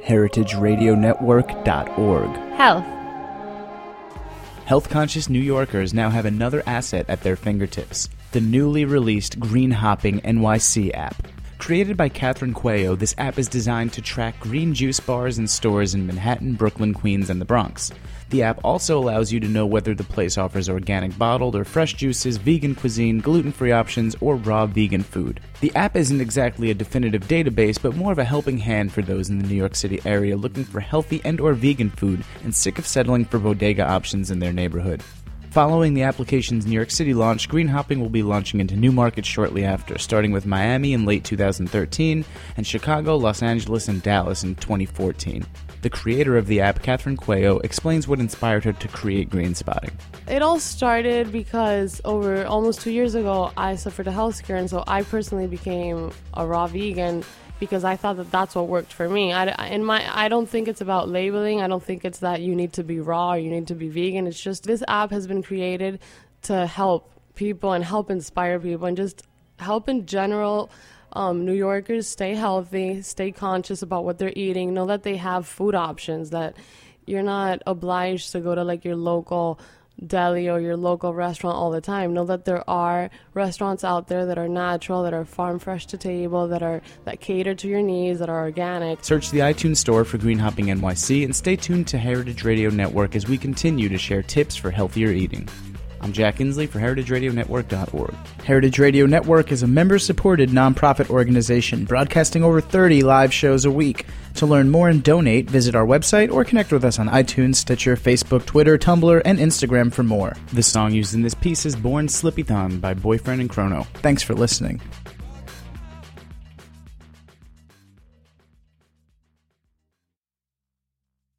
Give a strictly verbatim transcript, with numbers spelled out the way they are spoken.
heritage radio network dot org. Health. Health-conscious New Yorkers now have another asset at their fingertips, the newly released Green Hopping N Y C app. Created by Catherine Cuello, this app is designed to track green juice bars and stores in Manhattan, Brooklyn, Queens, and the Bronx. The app also allows you to know whether the place offers organic bottled or fresh juices, vegan cuisine, gluten-free options, or raw vegan food. The app isn't exactly a definitive database, but more of a helping hand for those in the New York City area looking for healthy and or vegan food and sick of settling for bodega options in their neighborhood. Following the application's New York City launch, Green Hopping will be launching into new markets shortly after, starting with Miami in late two thousand thirteen and Chicago, Los Angeles, and Dallas in twenty fourteen. The creator of the app, Catherine Cuello, explains what inspired her to create Green Spotting. It all started because over almost two years ago, I suffered a health scare, and so I personally became a raw vegan because I thought that that's what worked for me. I, in my, I don't think it's about labeling. I don't think it's that you need to be raw or you need to be vegan. It's just this app has been created to help people and help inspire people and just help in general um, New Yorkers stay healthy, stay conscious about what they're eating, know that they have food options, that you're not obliged to go to like your local deli or your local restaurant all the time. Know that there are restaurants out there that are natural, that are farm fresh to table, that are that cater to your needs, that are organic. Search the iTunes store for Green Hopping N Y C and stay tuned to Heritage Radio Network as we continue to share tips for healthier eating. I'm Jack Inslee for heritage radio network dot org. Heritage Radio Network is a member-supported nonprofit organization broadcasting over thirty live shows a week. To learn more and donate, visit our website or connect with us on iTunes, Stitcher, Facebook, Twitter, Tumblr, and Instagram for more. The song used in this piece is Born Slippy Thon by Boyfriend and Chrono. Thanks for listening.